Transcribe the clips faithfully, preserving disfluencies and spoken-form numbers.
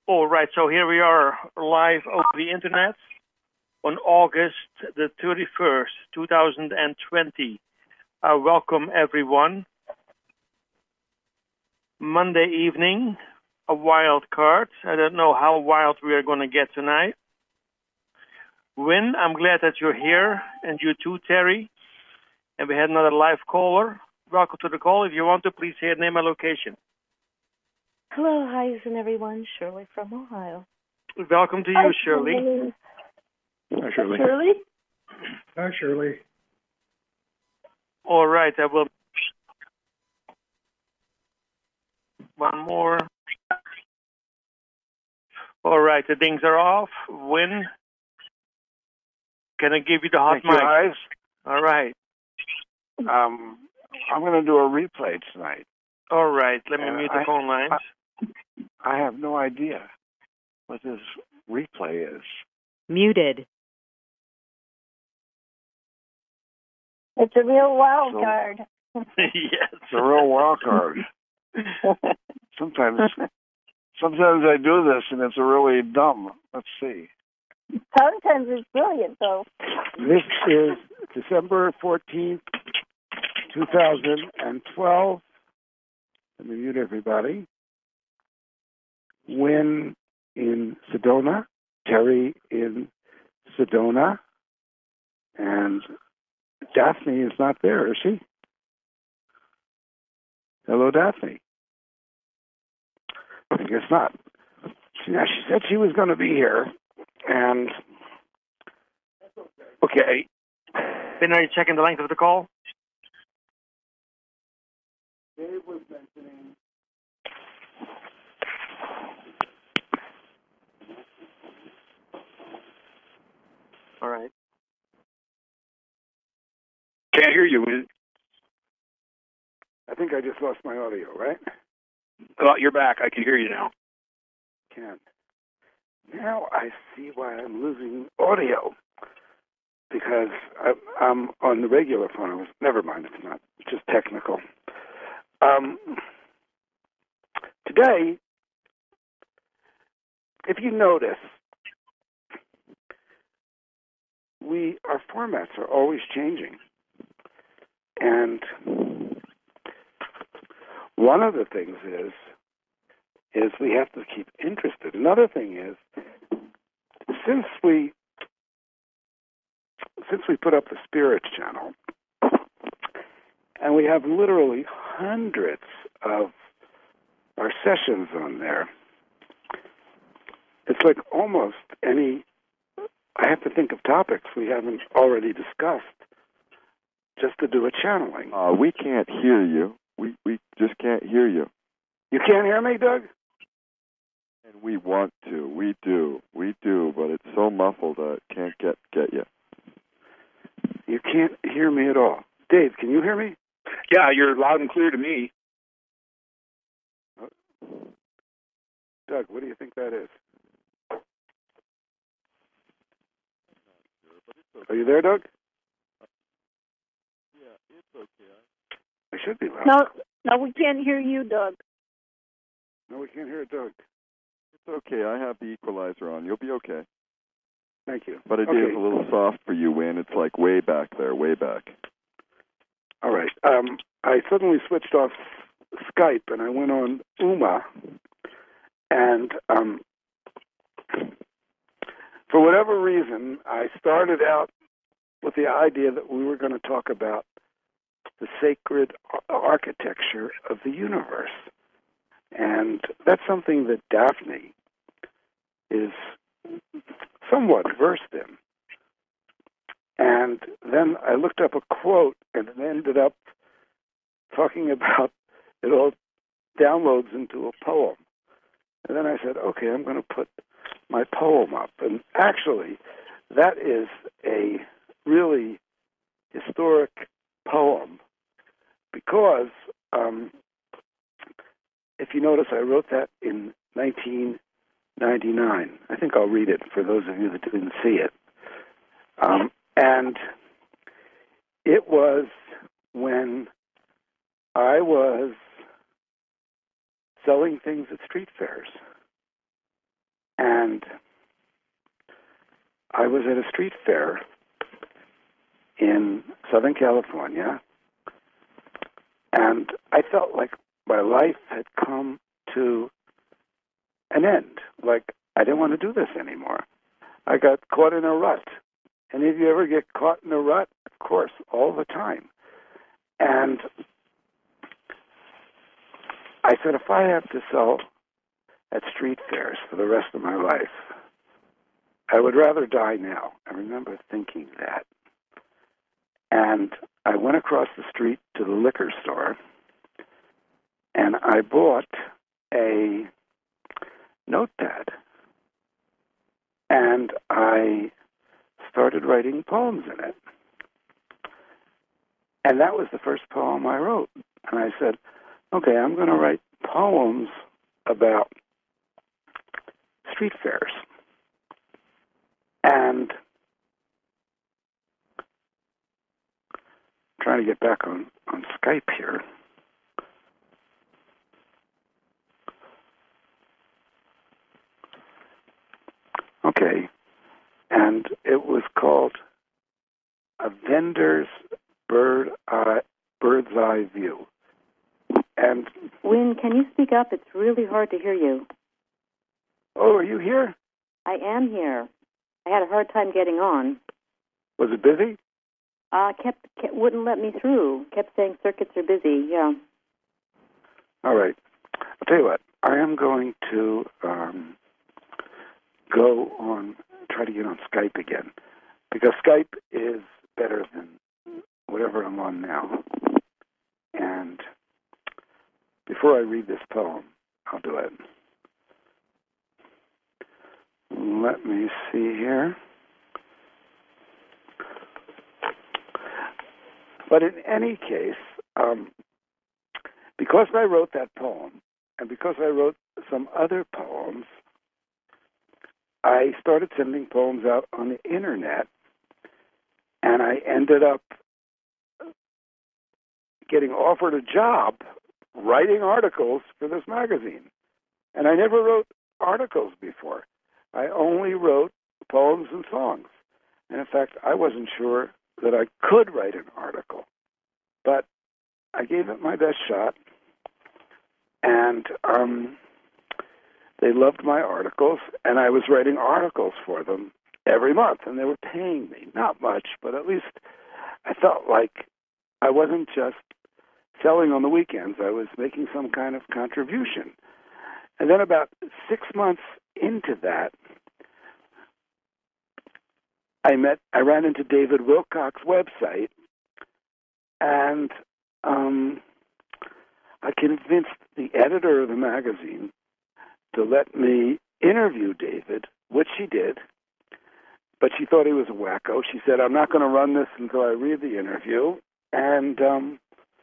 All right, so here we are live over the internet on August the thirty-first, two thousand twenty. Uh, welcome everyone. Monday evening, a wild card. I don't know how wild we are going to get tonight. Win, I'm glad that you're here, and you too, Terry. And we had another live caller. Welcome to the call. If you want to, please say your name and location. Hello, hi, and everyone. Shirley from Ohio. Welcome to you, Hi, Shirley. Shirley. Hi, Shirley. Shirley? Hi, Shirley. All right, I will. One more. All right, the things are off. Win. Can I give you the hot Thank mic? you, guys. All right. Um, I'm going to do a replay tonight. All right, let me And mute the I- phone lines. I have no idea what this replay is. Muted. It's a real wild So- card. Yes. It's a real wild card. Sometimes, sometimes I do this and it's really dumb. Let's see. Sometimes it's brilliant, though. This is December fourteenth, two thousand twelve. Let me mute everybody. Win in Sedona, Terry in Sedona, and Daphne is not there, is she? Hello, Daphne. I guess not. She, now, she said she was going to be here, and okay. Ben, are you checking the length of the call? Dave was mentioning. All right. Can't hear you. I think I just lost my audio, right? Oh, you're back. I can hear you now. Can. Now I see why I'm losing audio. Because I, I'm on the regular phone. I was, never mind, it's not. It's just technical. Um, today, if you notice, we our formats are always changing. And one of the things is is we have to keep interested. Another thing is since we since we put up the Spirits channel, and we have literally hundreds of our sessions on there, it's like almost any I have to think of topics we haven't already discussed just to do a channeling. Uh, we can't hear you. We we just can't hear you. You can't hear me, Doug? And we want to. We do. We do, but it's so muffled I can't get get you. You can't hear me at all. Dave, can you hear me? Yeah, you're loud and clear to me. Doug, what do you think that is? Are you there, Doug? Yeah, it's okay. I should be loud. No, no, we can't hear you, Doug. No, we can't hear Doug. It's okay. I have the equalizer on. You'll be okay. Thank you. But it okay. is a little soft for you, Win. It's like way back there, way back. All right. Um, I suddenly switched off Skype and I went on Uma, and um, for whatever reason, I started out with the idea that we were going to talk about the sacred architecture of the universe. And that's something that Daphne is somewhat versed in. And then I looked up a quote, and it ended up talking about it all downloads into a poem. And then I said, okay, I'm going to put my poem up. And actually, that is a really historic poem because um, if you notice, I wrote that in nineteen ninety-nine. I think I'll read it for those of you that didn't see it. Um, and it was when I was selling things at street fairs. And I was at a street fair in Southern California, and I felt like my life had come to an end. Like I didn't want to do this anymore. I got caught in a rut. Any of you ever get caught in a rut? Of course, all the time. And I said, if I have to sell at street fairs for the rest of my life, I would rather die now. I remember thinking that. And I went across the street to the liquor store, and I bought a notepad. And I started writing poems in it. And that was the first poem I wrote. And I said, okay, I'm going to write poems about street fairs. And I'm trying to get back on, on Skype here. Okay. And it was called A Vendor's Bird Eye, Bird's Eye View. And Win, can you speak up? It's really hard to hear you. Oh, are you here? I am here. I had a hard time getting on. Was it busy? Uh, kept, kept wouldn't let me through. Kept saying circuits are busy. Yeah. All right. I'll tell you what. I am going to um, go on, try to get on Skype again, because Skype is better than whatever I'm on now. And before I read this poem, I'll do it. Let me see here. But in any case, um, because I wrote that poem, and because I wrote some other poems, I started sending poems out on the internet, and I ended up getting offered a job writing articles for this magazine. And I never wrote articles before. I only wrote poems and songs. And in fact, I wasn't sure that I could write an article. But I gave it my best shot. And um, they loved my articles. And I was writing articles for them every month. And they were paying me. Not much, but at least I felt like I wasn't just selling on the weekends. I was making some kind of contribution. And then about six months into that, I met, I ran into David Wilcock's website, and um, I convinced the editor of the magazine to let me interview David, which she did, but she thought he was a wacko. She said, I'm not going to run this until I read the interview, and um,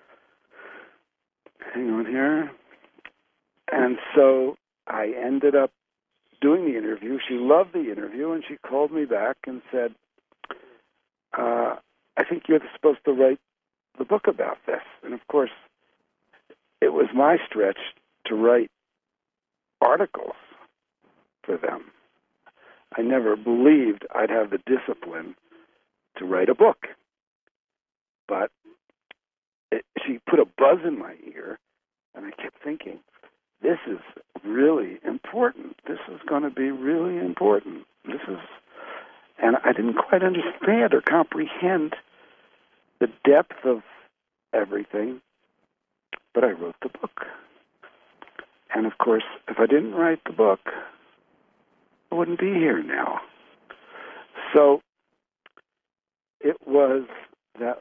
hang on here. And so I ended up doing the interview. She loved the interview, and she called me back and said, uh, I think you're supposed to write the book about this. And, of course, it was my stretch to write articles for them. I never believed I'd have the discipline to write a book. But it, she put a buzz in my ear, and I kept thinking, this is really important. This is going to be really important. This is, and I didn't quite understand or comprehend the depth of everything, but I wrote the book. And of course, if I didn't write the book, I wouldn't be here now. So it was that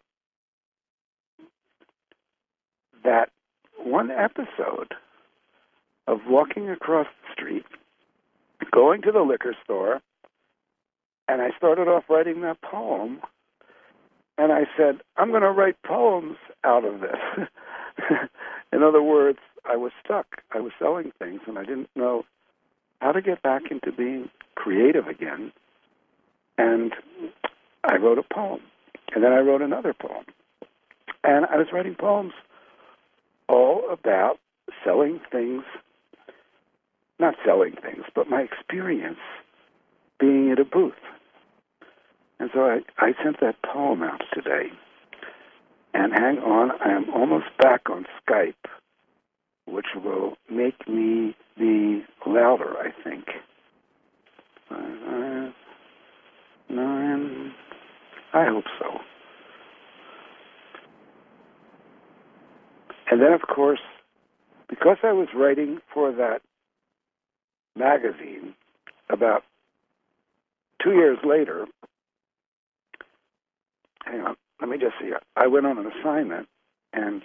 that one episode of walking across the street, going to the liquor store, and I started off writing that poem, and I said, I'm going to write poems out of this. In other words, I was stuck. I was selling things, and I didn't know how to get back into being creative again. And I wrote a poem, and then I wrote another poem. And I was writing poems all about selling things, not selling things, but my experience being at a booth. And so I, I sent that poem out today. And hang on, I am almost back on Skype, which will make me be louder, I think. Five, nine, I hope so. And then, of course, because I was writing for that magazine about two years later, hang on, let me just see. I went on an assignment, and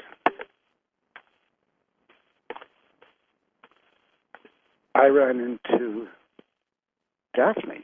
I ran into Daphne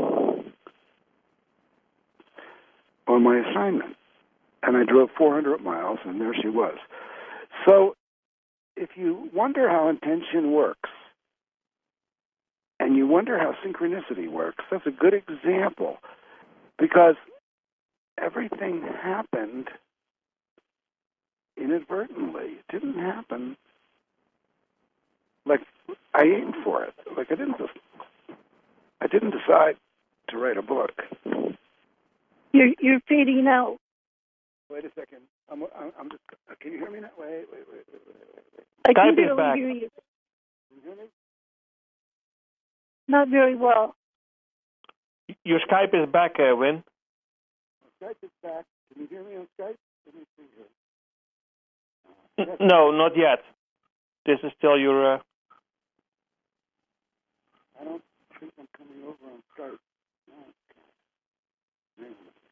on my assignment, and I drove four hundred miles, and there she was. So if you wonder how intention works, and you wonder how synchronicity works, that's a good example, because everything happened inadvertently. It didn't happen like I aimed for it. Like I didn't just, I didn't decide to write a book. You're you're fading out. Wait a second. I'm, I'm just. Can you hear me now? Wait, wait, wait, wait, wait, wait. I can Skype is barely back. hear you. Can you hear me? Not very well. Your Skype is back, uh, Win. Skype is back. Can you hear me on Skype? Let me see here. N- No, not yet. This is still your... Uh... I don't think I'm coming over on Skype. No.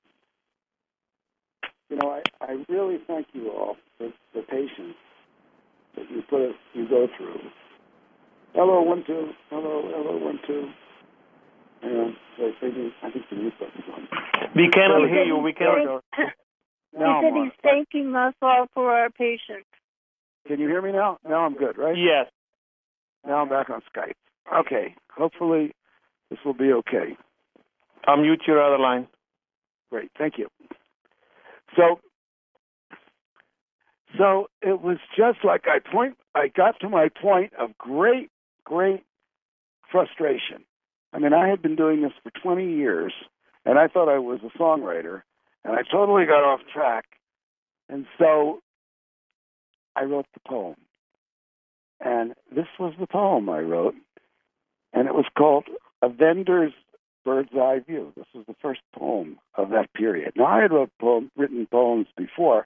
You know, I, I really thank you all for the patience that you put us, you go through. Hello, one, two. Hello, hello, one, two. Hang on. Wait, maybe, I think the mute button's on. We cannot He hear said you. he's We cannot... thank- He Now said I'm on. he's thanking us all for our patience. Can you hear me now? Now I'm good, right? Yes. Now I'm back on Skype. Okay. Hopefully this will be okay. I'll mute your other line. Great. Thank you. So, so it was just like I point. I got to my point of great, great frustration. I mean, I had been doing this for twenty years, and I thought I was a songwriter, and I totally got off track. And so I wrote the poem. And this was the poem I wrote, and it was called A Vendor's Bird's Eye View. This was the first poem of that period. Now, I had wrote poem, written poems before.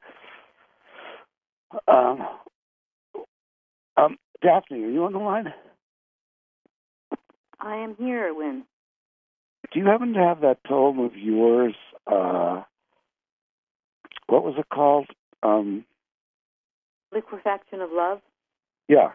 Um, um, Daphne, are you on the line? I am here, Win. Do you happen to have that poem of yours? Uh, what was it called? Um, Liquefaction of Love? yeah.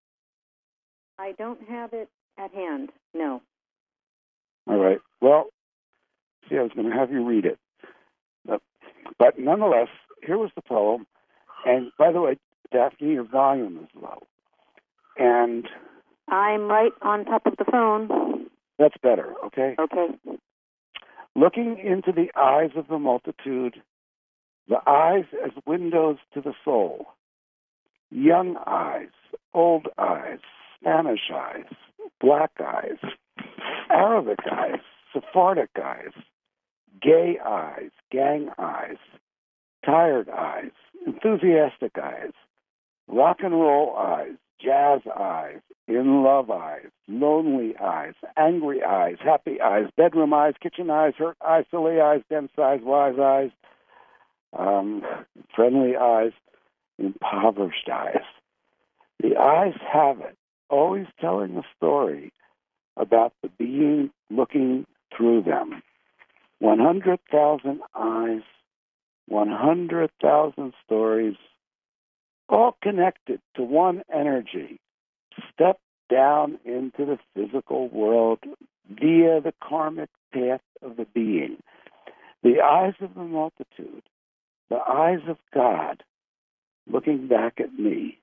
I don't have it at hand, no. All right. Well, see, I was going to have you read it. But, but nonetheless, here was the poem. And by the way, Daphne, your volume is low. And I'm right on top of the phone. that's better, okay? Okay. Looking into the eyes of the multitude, the eyes as windows to the soul. Young eyes, old eyes, Spanish eyes, black eyes, Arabic eyes, Sephardic eyes, gay eyes, gang eyes, tired eyes, enthusiastic eyes, rock and roll eyes, jazz eyes, in love eyes, lonely eyes, angry eyes, happy eyes, bedroom eyes, kitchen eyes, hurt eyes, silly eyes, dense eyes, wise eyes, um, friendly eyes, impoverished eyes. The eyes have it, always telling a story about the being looking through them. one hundred thousand eyes, one hundred thousand stories, all connected to one energy. Step down into the physical world via the karmic path of the being. The eyes of the multitude, the eyes of God, looking back at me.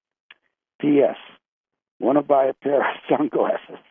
P S. Want to buy a pair of sunglasses?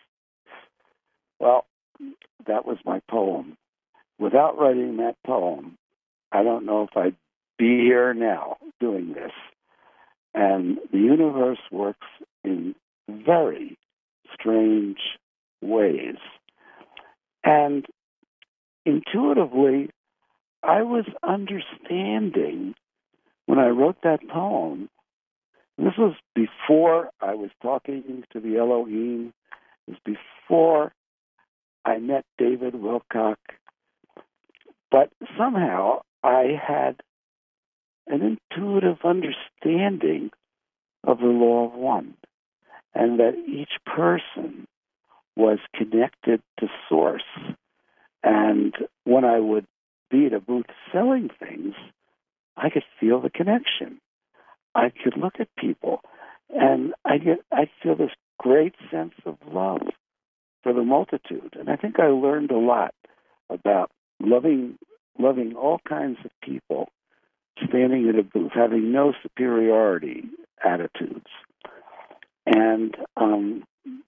Well, that was my poem. Without writing that poem, I don't know if I'd be here now doing this. And the universe works in very strange ways. And intuitively, I was understanding when I wrote that poem. This was before I was talking to the Elohim. It was before I met David Wilcock. But somehow I had an intuitive understanding of the law of one, and that each person was connected to source. And when I would be at a booth selling things, I could feel the connection. I could look at people, and I get I feel this great sense of love for the multitude. And I think I learned a lot about loving loving all kinds of people, standing at a booth, having no superiority attitudes. And um,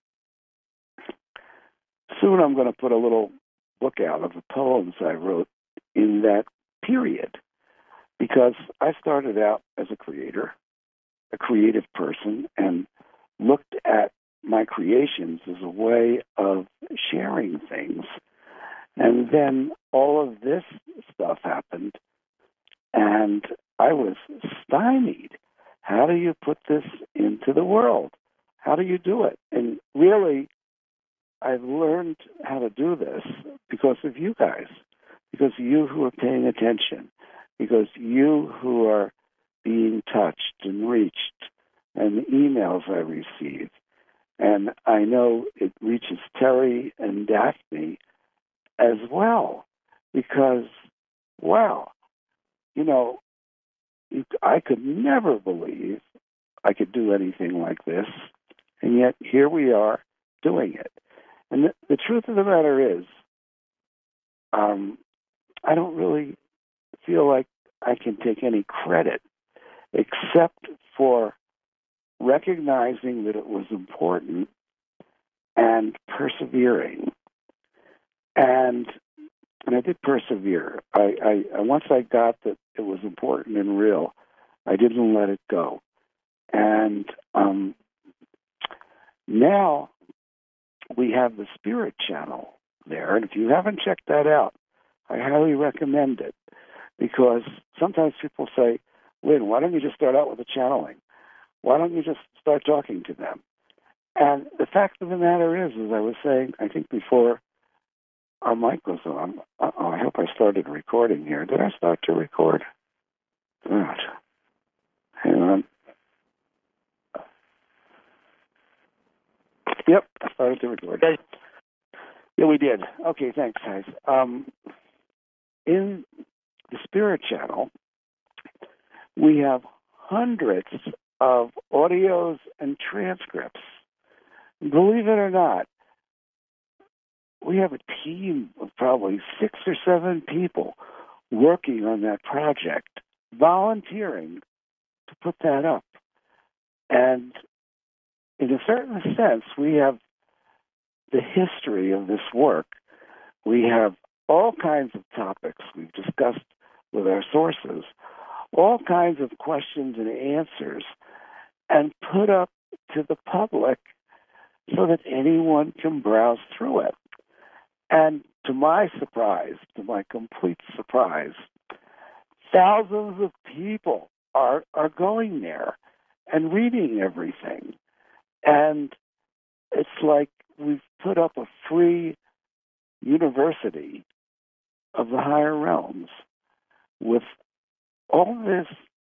soon I'm going to put a little book out of the poems I wrote in that period, because I started out as a creator, a creative person, and looked at my creations as a way of sharing things. And then all of this stuff happened, and I was stymied. How do you put this into the world? How do you do it? And really, I've learned how to do this because of you guys, because you who are paying attention, because you who are being touched and reached, and the emails I receive. And I know it reaches Terry and Daphne as well, because, wow, you know, you, I could never believe I could do anything like this, and yet here we are doing it. And the, the truth of the matter is, um, I don't really feel like I can take any credit except for recognizing that it was important and persevering. And and I did persevere. I, I once I got that it was important and real, I didn't let it go. And um, now we have the Spirit Channel there, and if you haven't checked that out, I highly recommend it, because sometimes people say, Lynn, why don't you just start out with the channeling? Why don't you just start talking to them? And the fact of the matter is, as I was saying, I think before our mic was on, oh, I hope I started recording here. Did I start to record? God. Hang on. Yep, I started to record. Yeah, we did. Okay, thanks, guys. Um, in the Spirit Channel, we have hundreds of audios and transcripts. Believe it or not, we have a team of probably six or seven people working on that project, volunteering to put that up. And in a certain sense, we have the history of this work. We have all kinds of topics we've discussed with our sources, all kinds of questions and answers, and put up to the public so that anyone can browse through it. And to my surprise, to my complete surprise, thousands of people are are going there and reading everything. And it's like we've put up a free university of the higher realms with all this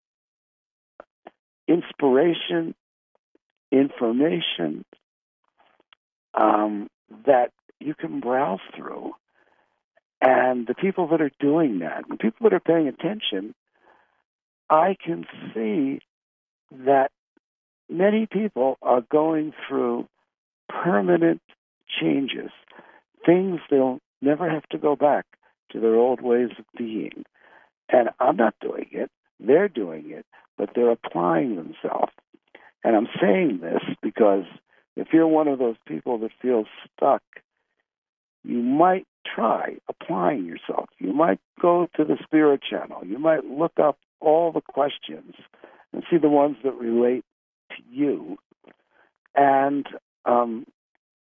inspiration, information um, that you can browse through. And the people that are doing that, the people that are paying attention, I can see that many people are going through permanent changes, things they'll never have to go back to their old ways of being. And I'm not doing it. They're doing it, but they're applying themselves. And I'm saying this because if you're one of those people that feels stuck, you might try applying yourself. You might go to the Spirit Channel. You might look up all the questions and see the ones that relate to you. And um,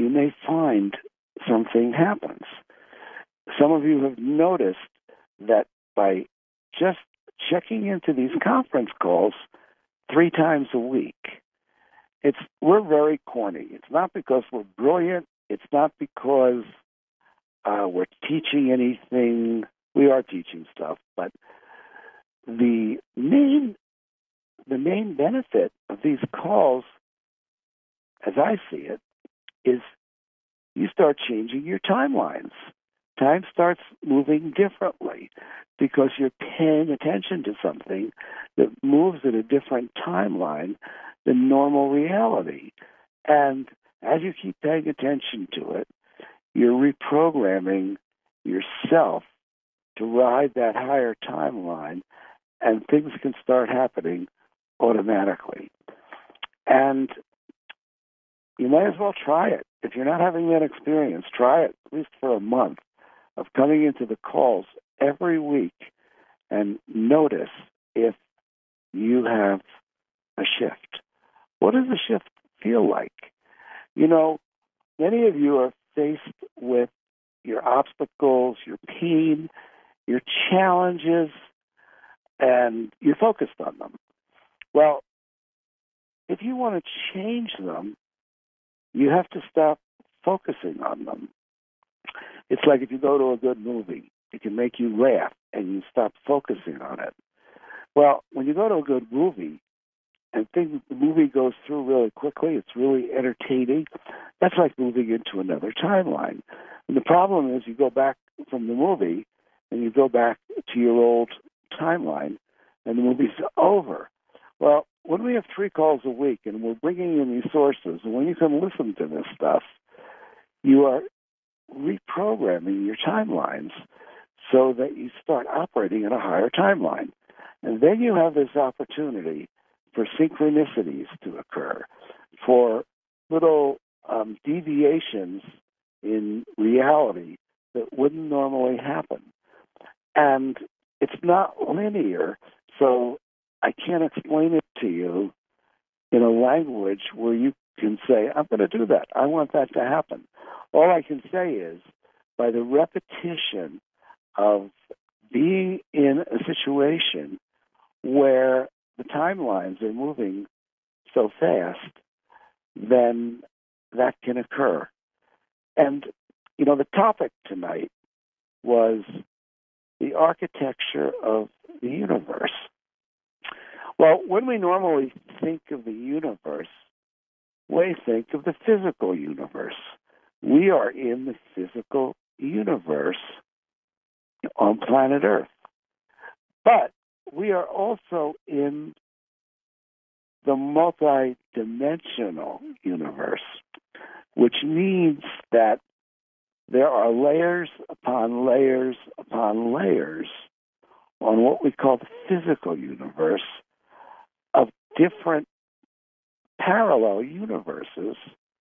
you may find something happens. Some of you have noticed that by just checking into these conference calls three times a week, it's we're very corny. It's not because we're brilliant. It's not because uh, we're teaching anything. We are teaching stuff, but the main the main benefit of these calls, as I see it, is you start changing your timelines. Time starts moving differently because you're paying attention to something that moves at a different timeline than normal reality. And as you keep paying attention to it, you're reprogramming yourself to ride that higher timeline, and things can start happening automatically. And you might as well try it. If you're not having that experience, try it at least for a month of coming into the calls every week and notice if you have a shift. What does a shift feel like? You know, many of you are faced with your obstacles, your pain, your challenges, and you're focused on them. Well, if you want to change them, you have to stop focusing on them. It's like if you go to a good movie, it can make you laugh, and you stop focusing on it. Well, when you go to a good movie, and things, the movie goes through really quickly, it's really entertaining, that's like moving into another timeline. And the problem is you go back from the movie, and you go back to your old timeline, and the movie's over. Well, when we have three calls a week, and we're bringing in these sources, and when you can listen to this stuff, you are reprogramming your timelines so that you start operating in a higher timeline. And then you have this opportunity for synchronicities to occur, for little um, deviations in reality that wouldn't normally happen. And it's not linear, so I can't explain it to you in a language where you can say, I'm going to do that. I want that to happen. All I can say is, by the repetition of being in a situation where the timelines are moving so fast, then that can occur. And, you know, the topic tonight was the architecture of the universe. Well, when we normally think of the universe, we think of the physical universe. We are in the physical universe on planet Earth. But we are also in the multi-dimensional universe, which means that there are layers upon layers upon layers on what we call the physical universe of different parallel universes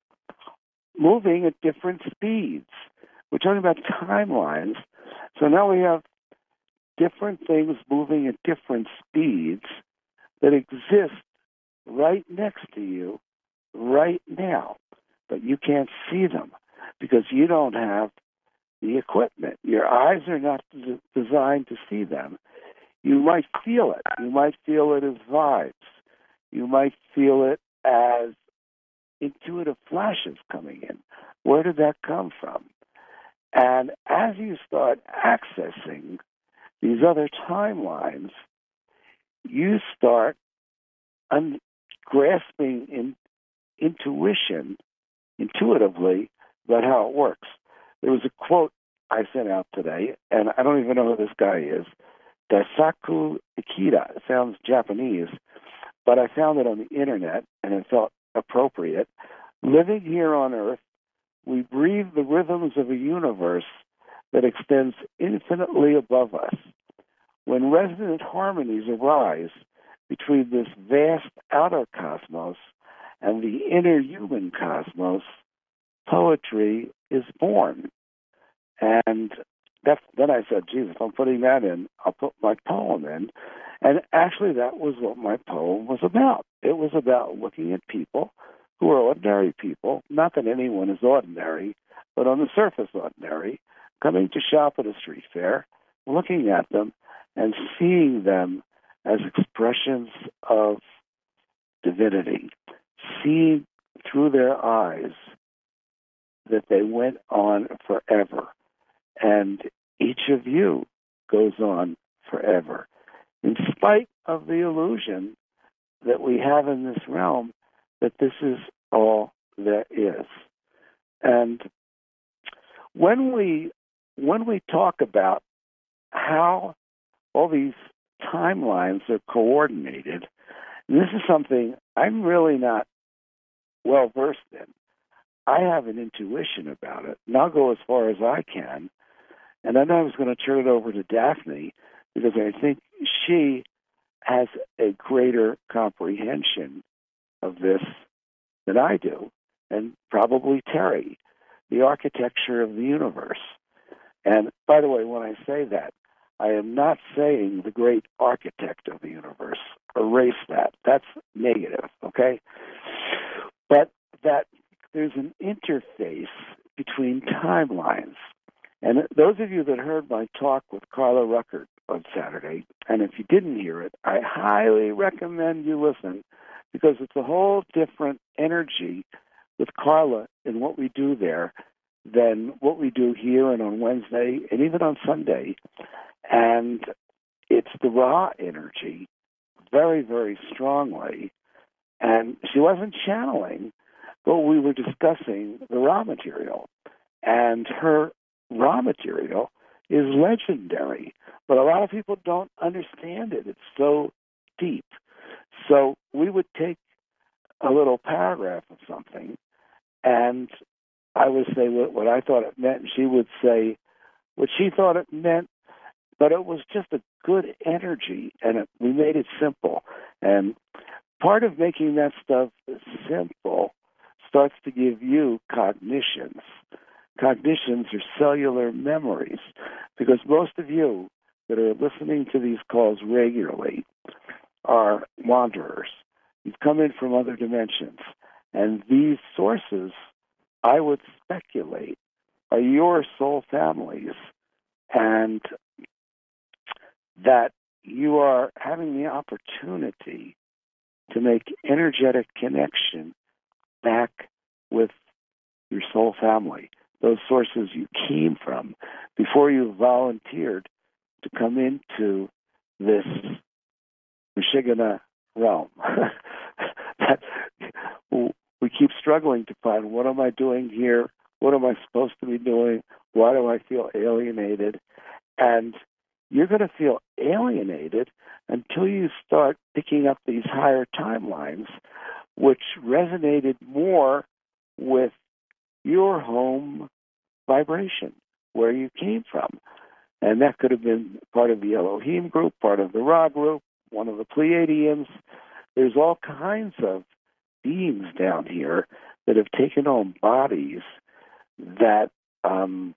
moving at different speeds. We're talking about timelines. So now we have different things moving at different speeds that exist right next to you right now, but you can't see them because you don't have the equipment. Your eyes are not d- designed to see them. You might feel it. You might feel it as vibes. You might feel it as intuitive flashes coming in. Where did that come from? And as you start accessing these other timelines, you start un- grasping in intuition, intuitively, about how it works. There was a quote I sent out today, and I don't even know who this guy is, Daisaku Ikeda. It sounds Japanese, but I found it on the internet, and it felt appropriate. Living here on Earth, we breathe the rhythms of a universe that extends infinitely above us. When resonant harmonies arise between this vast outer cosmos and the inner human cosmos, poetry is born. And that's, then I said, Jesus, if I'm putting that in, I'll put my poem in. And actually, that was what my poem was about. It was about looking at people who are ordinary people, not that anyone is ordinary, but on the surface ordinary, coming to shop at a street fair, looking at them and seeing them as expressions of divinity, seeing through their eyes that they went on forever. And each of you goes on forever. In spite of the illusion that we have in this realm that this is all there is. And when we when we talk about how all these timelines are coordinated, and this is something I'm really not well versed in. I have an intuition about it, and I'll go as far as I can. And then I was going to turn it over to Daphne because I think she has a greater comprehension of this than I do, and probably Terry, the architecture of the universe. And by the way, when I say that, I am not saying the great architect of the universe. Erase that. That's negative, okay? But that there's an interface between timelines. And those of you that heard my talk with Carla Ruckert on Saturday, and if you didn't hear it, I highly recommend you listen because it's a whole different energy with Carla in what we do there than what we do here and on Wednesday and even on Sunday. And it's the raw energy very, very strongly. And she wasn't channeling, but we were discussing the raw material. And her raw material is legendary, but a lot of people don't understand it. It's so deep. So we would take a little paragraph of something, and I would say what, what I thought it meant, and she would say what she thought it meant, but it was just a good energy, and it, we made it simple. And part of making that stuff simple starts to give you cognitions. Cognitions are cellular memories, because most of you that are listening to these calls regularly are wanderers. You've come in from other dimensions, and these sources, I would speculate, are your soul families, and that you are having the opportunity to make energetic connection back with your soul family, those sources you came from before you volunteered to come into this Michigana realm. that we keep struggling to find, what am I doing here? What am I supposed to be doing? Why do I feel alienated? And you're going to feel alienated until you start picking up these higher timelines, which resonated more with your home vibration, where you came from. And that could have been part of the Elohim group, part of the Ra group, one of the Pleiadians. There's all kinds of beings down here that have taken on bodies that um,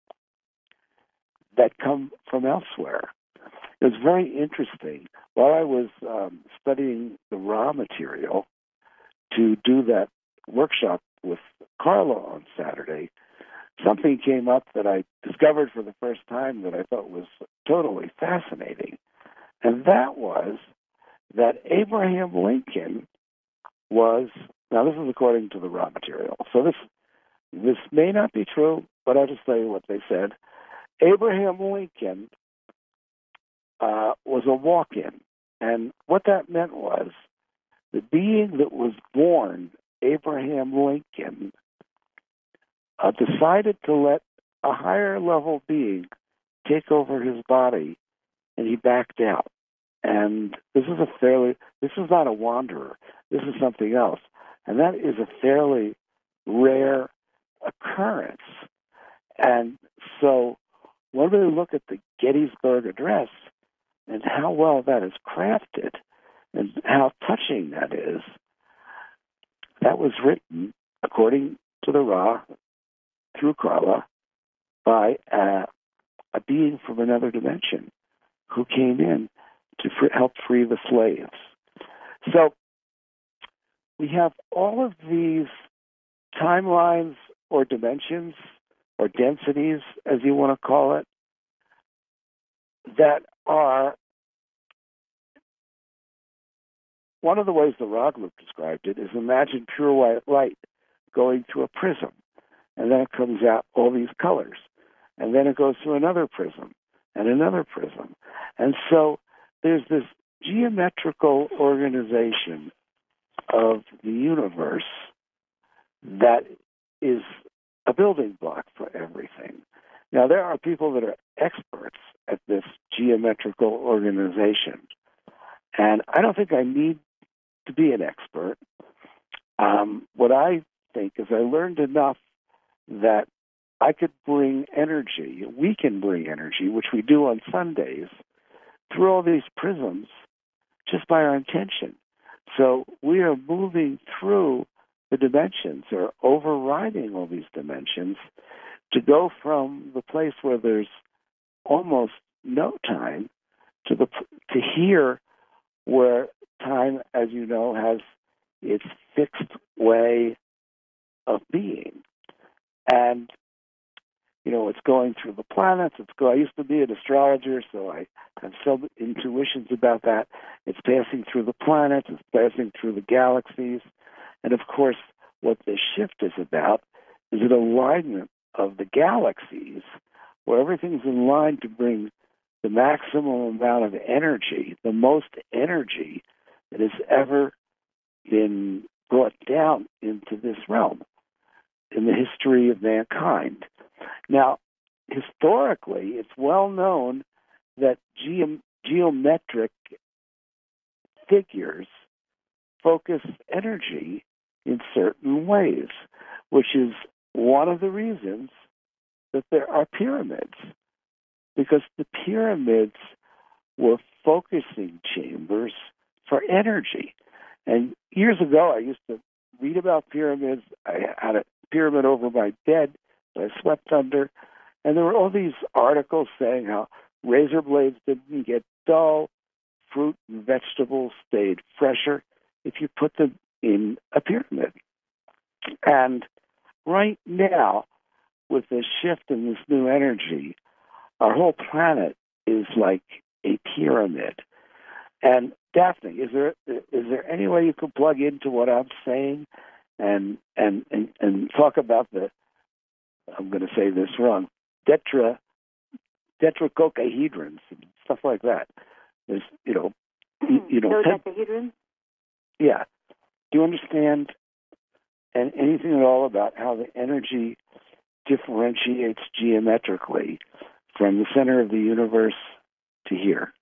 that come from elsewhere. It was very interesting. While I was um, studying the raw material to do that workshop with Carla on Saturday, something came up that I discovered for the first time that I thought was totally fascinating. And that was that Abraham Lincoln was, now this is according to the raw material, so this this may not be true, but I'll just tell you what they said. Abraham Lincoln uh, was a walk-in, and what that meant was the being that was born, Abraham Lincoln, uh, decided to let a higher level being take over his body, and he backed out. And this is a fairly, this is not a wanderer. This is something else. And that is a fairly rare occurrence. And so when we look at the Gettysburg Address and how well that is crafted and how touching that is, that was written, according to the Ra, through Carla, by a, a being from another dimension who came in to fr- help free the slaves. So we have all of these timelines or dimensions or densities, as you want to call it, that are, one of the ways the Roglup described it is imagine pure white light going through a prism, and then it comes out all these colors, and then it goes through another prism and another prism. And so there's this geometrical organization of the universe that is a building block for everything. Now, there are people that are experts at this geometrical organization, and I don't think I need to be an expert. Um, what I think is I learned enough that I could bring energy, we can bring energy, which we do on Sundays, through all these prisms just by our intention. So we are moving through the dimensions or overriding all these dimensions to go from the place where there's almost no time to the to here where time, as you know, has its fixed way of being. And, you know, it's going through the planets. It's go. I used to be an astrologer, so I have some intuitions about that. It's passing through the planets. It's passing through the galaxies. And, of course, what this shift is about is an alignment of the galaxies where everything's in line to bring the maximum amount of energy, the most energy that has ever been brought down into this realm in the history of mankind. Now, historically, it's well known that ge- geometric figures focus energy in certain ways, which is one of the reasons that there are pyramids, because the pyramids were focusing chambers for energy. And years ago, I used to read about pyramids. I had a pyramid over my bed that I slept under, and there were all these articles saying how razor blades didn't get dull, fruit and vegetables stayed fresher if you put them in a pyramid. And right now, with this shift in this new energy, our whole planet is like a pyramid. And Daphne, is there is there any way you could plug into what I'm saying and and and, and talk about the, I'm going to say this wrong, tetra tetracocahedrons and stuff like that? There's, you know, you, you know, dodecahedrons? Yeah. Do you understand and anything at all about how the energy differentiates geometrically from the center of the universe to here?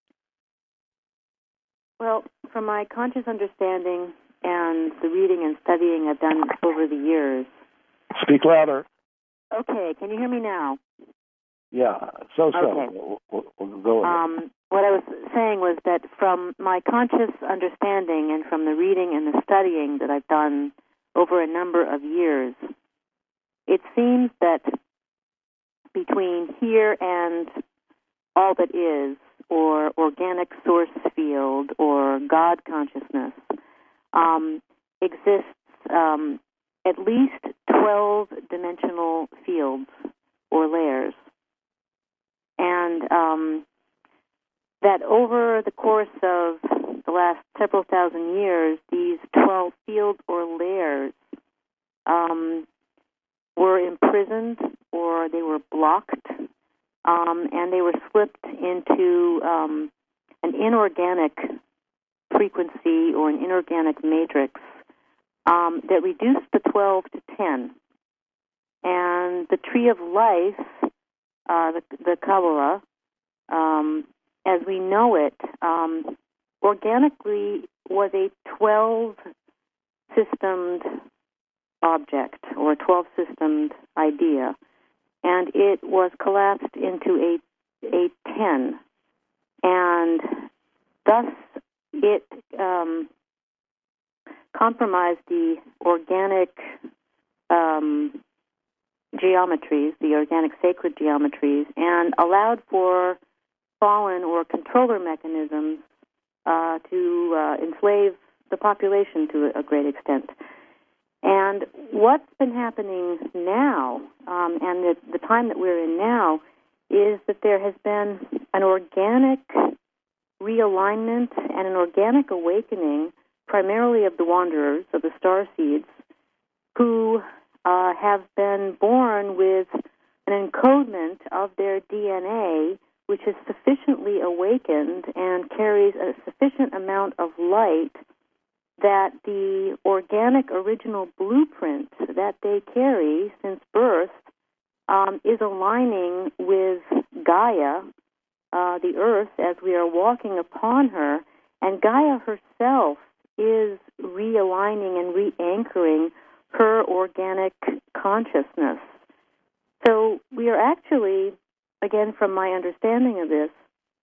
Well, from my conscious understanding and the reading and studying I've done over the years. Speak louder. Okay, can you hear me now? Yeah, so so. Okay. We'll, we'll, we'll go with um, it. What I was saying was that from my conscious understanding and from the reading and the studying that I've done over a number of years, it seems that between here and all that is, or organic source field, or God consciousness, um, exists um, at least twelve dimensional fields or layers. And um, that over the course of the last several thousand years, these twelve fields or layers um, were imprisoned or they were blocked, um, and they were slipped into um, an inorganic frequency or an inorganic matrix um, that reduced the twelve to ten. And the tree of life, uh, the, the Kabbalah, um, as we know it, um, organically was a twelve-systemed object or a twelve-systemed idea, and it was collapsed into a a ten, and thus it um, compromised the organic um, geometries, the organic sacred geometries, and allowed for fallen or controller mechanisms uh, to uh, enslave the population to a great extent. And what's been happening now, um, and the, the time that we're in now, is that there has been an organic realignment and an organic awakening, primarily of the wanderers, of the star seeds, who uh, have been born with an encodement of their D N A which is sufficiently awakened and carries a sufficient amount of light that the organic original blueprint that they carry since birth um, is aligning with Gaia, uh, the earth, as we are walking upon her, and Gaia herself is realigning and re-anchoring her organic consciousness. So we are actually, again, from my understanding of this,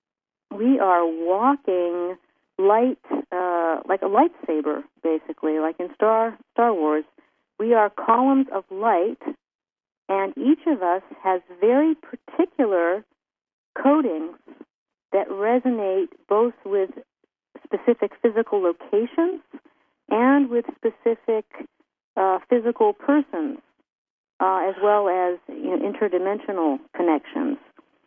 we are walking light, uh, like a lightsaber, basically, like in Star Star Wars. We are columns of light, and each of us has very particular codings that resonate both with specific physical locations and with specific uh, physical persons, uh, as well as you know, interdimensional connections.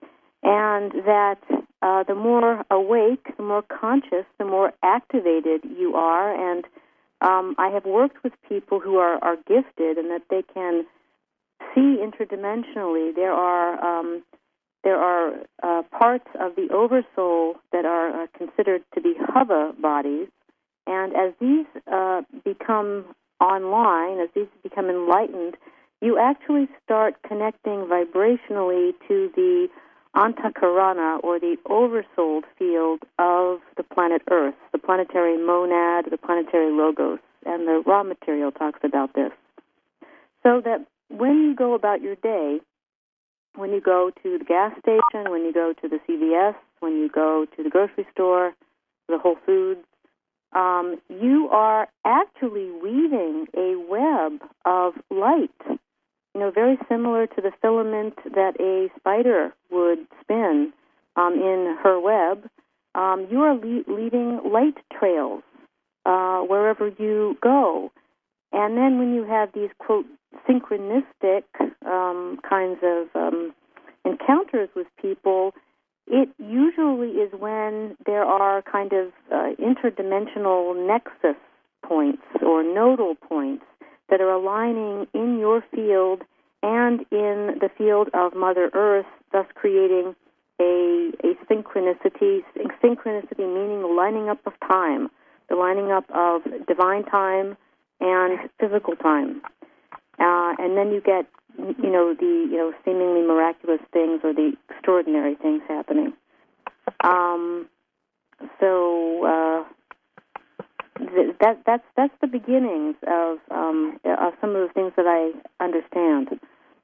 And that uh, the more awake, the more conscious, the more activated you are. And um, I have worked with people who are, are gifted and that they can see interdimensionally. There are um, there are uh, parts of the oversoul that are uh, considered to be Hava bodies. And as these uh, become online, as these become enlightened, you actually start connecting vibrationally to the Antakarana, or the oversouled field of the planet Earth, the planetary monad, the planetary logos, and the raw material talks about this. So that when you go about your day, when you go to the gas station, when you go to the C V S, when you go to the grocery store, the Whole Foods, um, you are actually weaving a web of light, you know, very similar to the filament that a spider would spin um, in her web. Um, you are le- leaving light trails uh, wherever you go. And then when you have these, quote, synchronistic um, kinds of um, encounters with people, it usually is when there are kind of uh, interdimensional nexus points or nodal points that are aligning in your field and in the field of Mother Earth, thus creating a, a synchronicity, synchronicity meaning the lining up of time, the lining up of divine time and physical time. Uh, and then you get, you know, the you know seemingly miraculous things or the extraordinary things happening. Um, so uh, th- that that's that's the beginnings of um, of some of the things that I understand.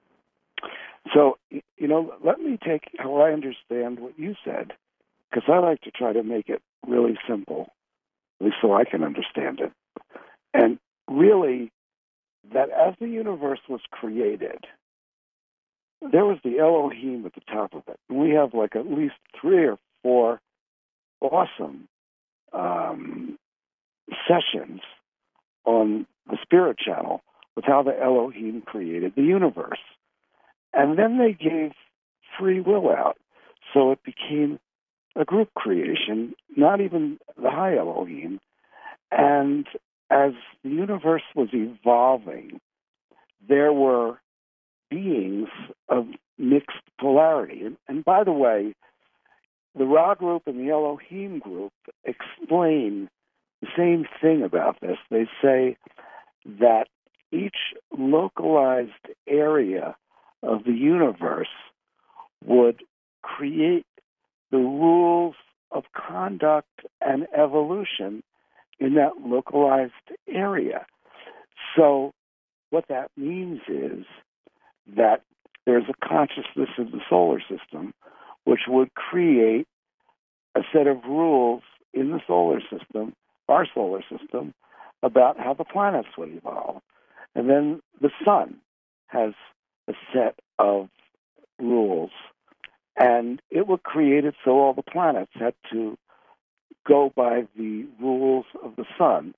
So, you know, let me take how I understand what you said, because I like to try to make it really simple, at least so I can understand it. And really, that as the universe was created, there was the Elohim at the top of it. And we have like at least three or four awesome um, sessions on the Spirit Channel with how the Elohim created the universe. And then they gave free will out. So it became a group creation, not even the high Elohim. And as the universe was evolving, there were beings of mixed polarity. And, and by the way, the Ra group and the Elohim group explain the same thing about this. They say that each localized area of the universe would create the rules of conduct and evolution in that localized area. So what that means is that there's a consciousness of the solar system which would create a set of rules in the solar system, our solar system, about how the planets would evolve. And then the sun has a set of rules, and it would create it so all the planets had to go by the rules of the sun.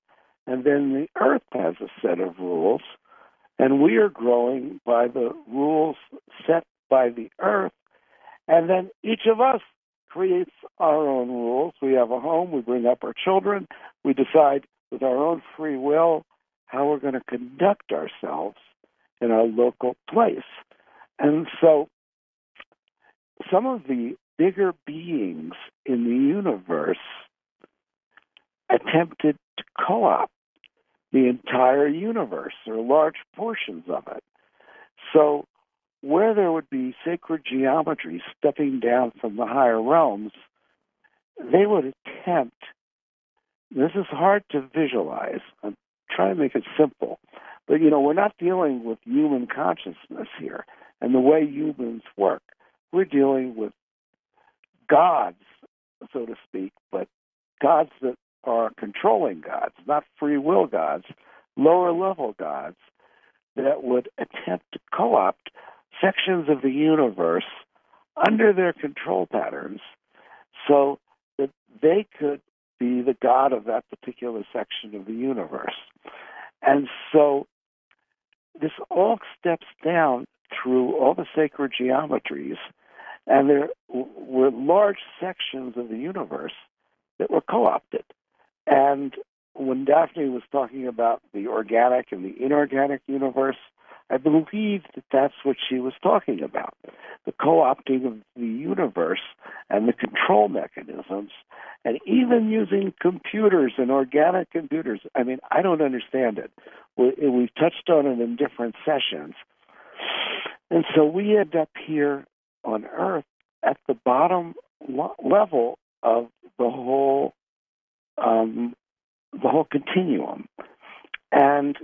and then the earth has a set of rules, and we are growing by the rules set by the earth, and then each of us creates our own rules. We have a home, we bring up our children, we decide with our own free will how we're going to conduct ourselves in our local place. And so some of the bigger beings in the universe attempted to co-opt the entire universe or large portions of it. So where there would be sacred geometry stepping down from the higher realms, they would attempt, this is hard to visualize, I'm trying to make it simple, but you know, we're not dealing with human consciousness here and the way humans work. We're dealing with gods, so to speak, but gods that are controlling gods, not free will gods, lower level gods that would attempt to co-opt sections of the universe under their control patterns so that they could be the god of that particular section of the universe. And so this all steps down through all the sacred geometries, and there were large sections of the universe that were co-opted. And when Daphne was talking about the organic and the inorganic universe, I believe that that's what she was talking about, the co-opting of the universe and the control mechanisms, and even using computers and organic computers. I mean, I don't understand it. We've touched on it in different sessions. And so we end up here on Earth at the bottom level of the whole um, the whole continuum. And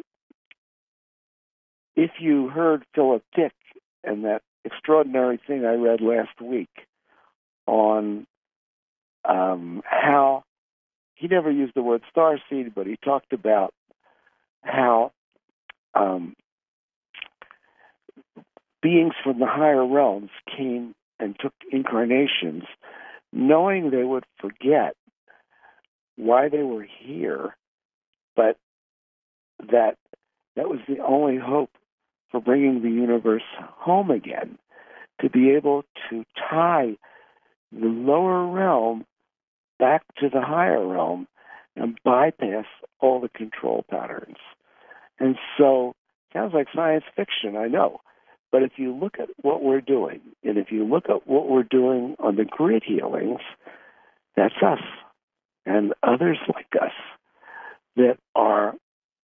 if you heard Philip Dick and that extraordinary thing I read last week on um, how he never used the word starseed, but he talked about how um, beings from the higher realms came and took incarnations, knowing they would forget why they were here, but that that was the only hope for bringing the universe home again, to be able to tie the lower realm back to the higher realm and bypass all the control patterns. And so, sounds like science fiction, I know. But if you look at what we're doing, and if you look at what we're doing on the grid healings, that's us and others like us that are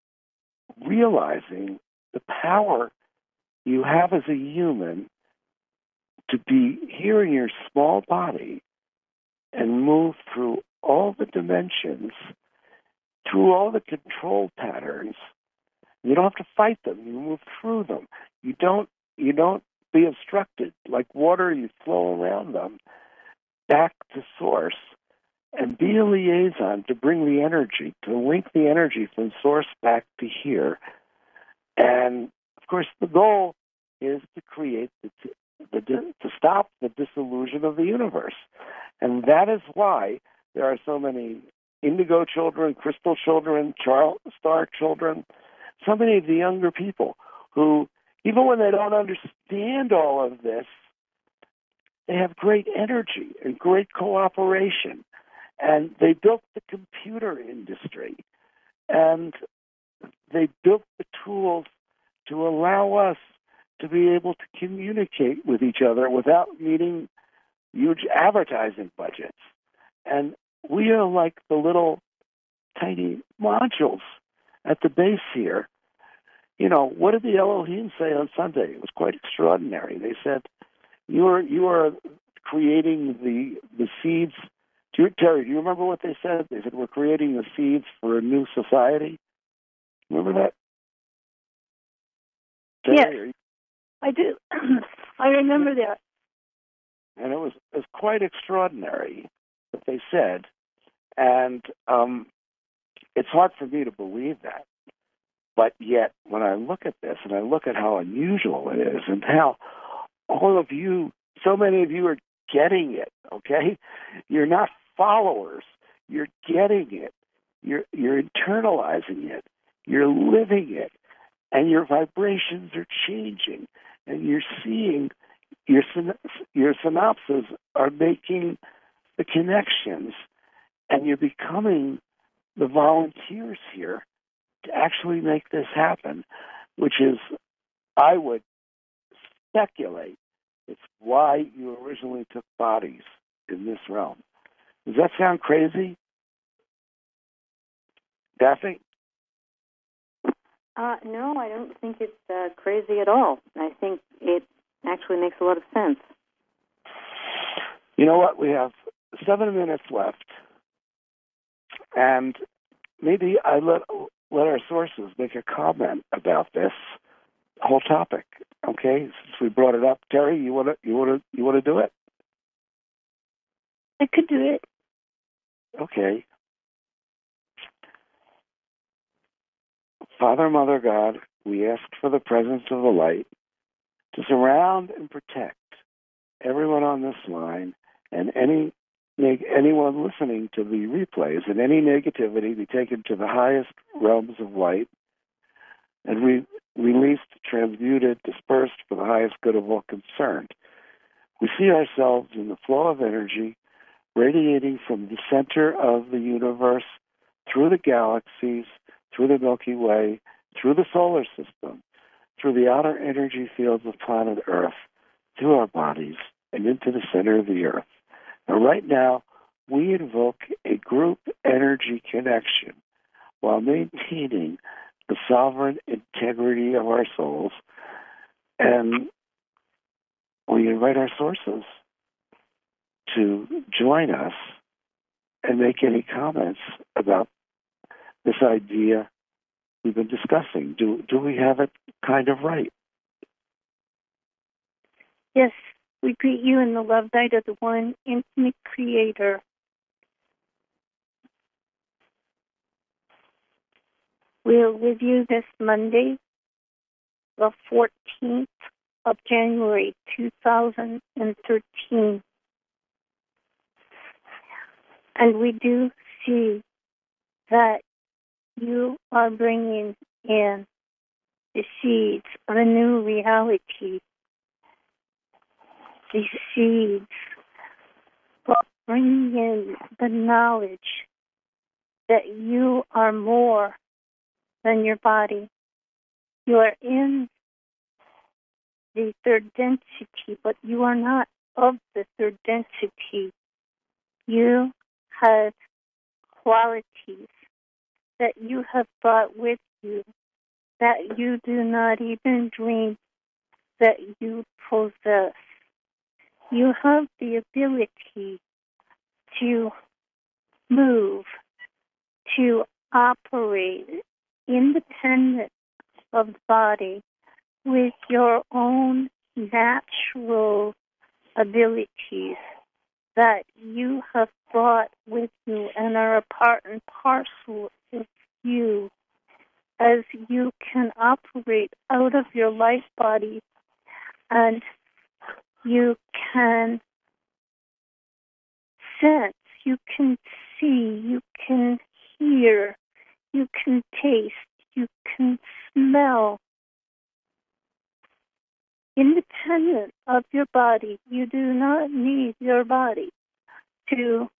realizing the power you have as a human to be here in your small body and move through all the dimensions, through all the control patterns. You don't have to fight them. You move through them. You don't you don't be obstructed. Like water, you flow around them back to source and be a liaison to bring the energy, to link the energy from source back to here. And, of course, the goal is to create, the, the, to stop the dissolution of the universe. And that is why there are so many indigo children, crystal children, star children, so many of the younger people who, even when they don't understand all of this, they have great energy and great cooperation. And they built the computer industry. And they built the tools to allow us to be able to communicate with each other without needing huge advertising budgets. And we are like the little tiny modules at the base here. You know, what did the Elohim say on Sunday? It was quite extraordinary. They said, you are you are creating the the seeds. Do you, Terry, do you remember what they said? They said, we're creating the seeds for a new society. Remember that? Terry, Yes, you... I do. I remember that. And it was, it was quite extraordinary what they said. And um, it's hard for me to believe that. But yet, when I look at this and I look at how unusual it is and how all of you, so many of you are getting it, okay? You're not followers. You're getting it. You're, you're internalizing it. You're living it. And your vibrations are changing. And you're seeing, your, your synapses are making the connections. And you're becoming the volunteers here to actually make this happen, which is, I would speculate, it's why you originally took bodies in this realm. Does that sound crazy? Daphne? Uh, no, I don't think it's uh, crazy at all. I think it actually makes a lot of sense. You know what? We have seven minutes left. And maybe I let let our sources make a comment about this whole topic. Okay, since we brought it up, Terry, you want to you want to you want to do it? I could do it. Okay. Father, Mother, God, we ask for the presence of the light to surround and protect everyone on this line and any anyone listening to the replays, and any negativity be taken to the highest realms of light and re- released, transmuted, dispersed for the highest good of all concerned. We see ourselves in the flow of energy radiating from the center of the universe, through the galaxies, through the Milky Way, through the solar system, through the outer energy fields of planet Earth, through our bodies, and into the center of the Earth. And right now, we invoke a group energy connection while maintaining the sovereign integrity of our souls. And we invite our sources to join us and make any comments about this idea we've been discussing. Do, do we have it kind of right? Yes. We greet you in the love light of the one infinite creator. We're with you this Monday, the fourteenth of January, two thousand thirteen. And we do see that you are bringing in the seeds of a new reality. These seeds will bring in the knowledge that you are more than your body. You are in the third density, but you are not of the third density. You have qualities that you have brought with you that you do not even dream that you possess. You have the ability to move, to operate independent of the body with your own natural abilities that you have brought with you and are a part and parcel of you, as you can operate out of your life body and you can sense, you can see, you can hear, you can taste, you can smell. Independent of your body, you do not need your body to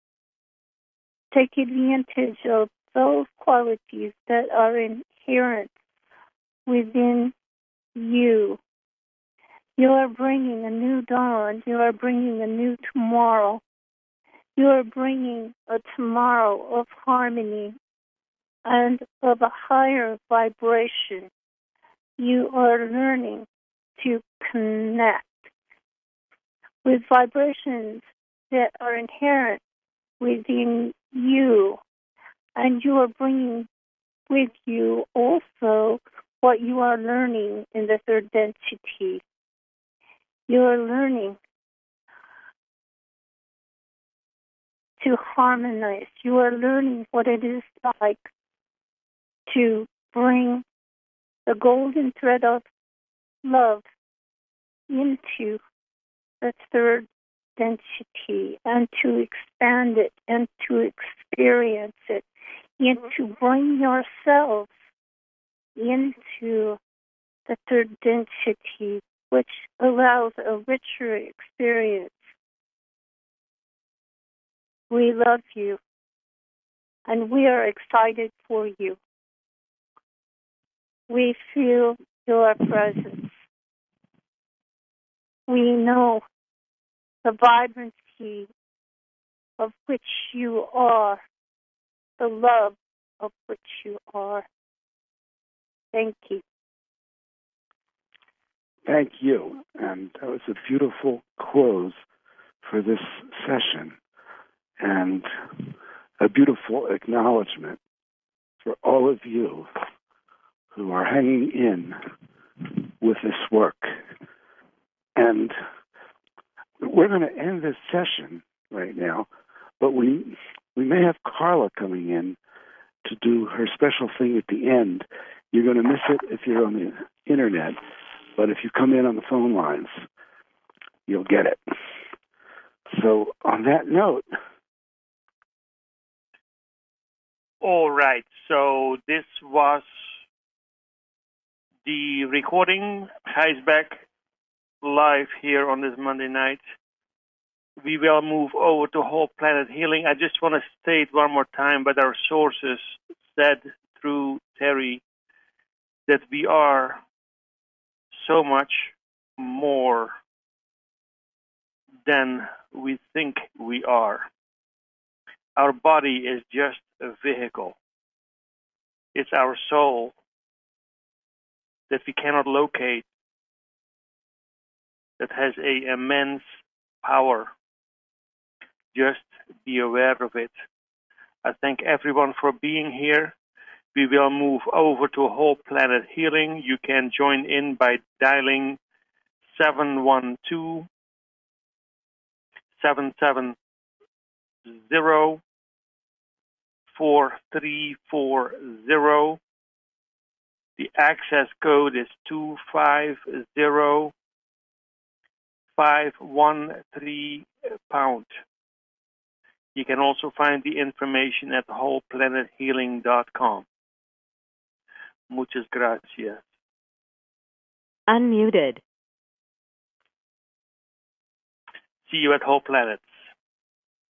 take advantage of those qualities that are inherent within you. You are bringing a new dawn. You are bringing a new tomorrow. You are bringing a tomorrow of harmony and of a higher vibration. You are learning to connect with vibrations that are inherent within you. And you are bringing with you also what you are learning in the third density. You are learning to harmonize. You are learning what it is like to bring the golden thread of love into the third density and to expand it and to experience it and to bring yourselves into the third density, which allows a richer experience. We love you, and we are excited for you. We feel your presence. We know the vibrancy of which you are, the love of which you are. Thank you. Thank you. And that was a beautiful close for this session and a beautiful acknowledgement for all of you who are hanging in with this work. And we're going to end this session right now, but we we may have Carla coming in to do her special thing at the end. You're going to miss it if you're on the internet, but if you come in on the phone lines, you'll get it. So on that note... All right, so this was the recording, Gijsbeck, live here on this Monday night. We will move over to Whole Planet Healing. I just want to state one more time what our sources said through Terry, that we are so much more than we think we are. Our body is just a vehicle. It's our soul that we cannot locate, that has an immense power. Just be aware of it. I thank everyone for being here. We will move over to Whole Planet Healing. You can join in by dialing seven one two, seven seven zero, four three four zero. The access code is two five zero, five one three pound. You can also find the information at whole planet healing dot com. Muchas gracias. Unmuted. See you at Whole Planets.